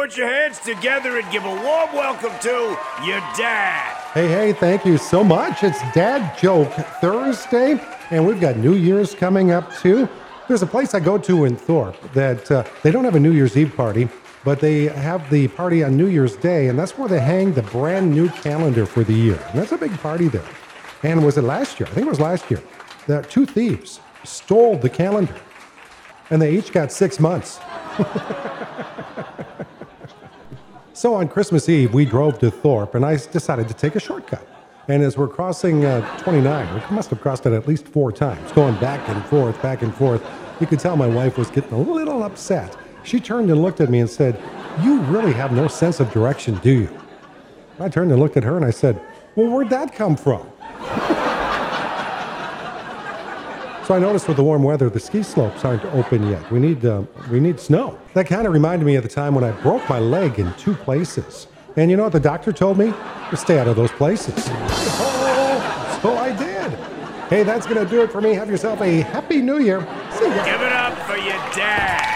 put your hands together and give a warm welcome to your dad. Hey, thank you so much. It's Dad Joke Thursday, and we've got New Year's coming up too. There's a place I go to in Thorpe that they don't have a New Year's Eve party, but they have the party on New Year's Day, and that's where they hang the brand new calendar for the year. And that's a big party there. And was it last year? I think it was last year. The two thieves stole the calendar, and they each got 6 months. So on Christmas Eve, we drove to Thorpe, and I decided to take a shortcut. And as we're crossing 29, we must have crossed it at least 4 times, going back and forth, you could tell my wife was getting a little upset. She turned and looked at me and said, "You really have no sense of direction, do you?" I turned and looked at her and I said, "Well, where'd that come from?" So I noticed with the warm weather, the ski slopes aren't open yet. We need snow. That kind of reminded me of the time when I broke my leg in 2 places. And you know what the doctor told me? To stay out of those places. Oh, so I did. Hey, that's going to do it for me. Have yourself a happy New Year. See ya. Give it up for your dad.